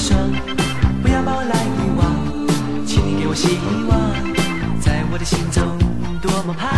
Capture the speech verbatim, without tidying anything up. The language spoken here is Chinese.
说，不要把我来遗忘，请你给我希望，在我的心中多么盼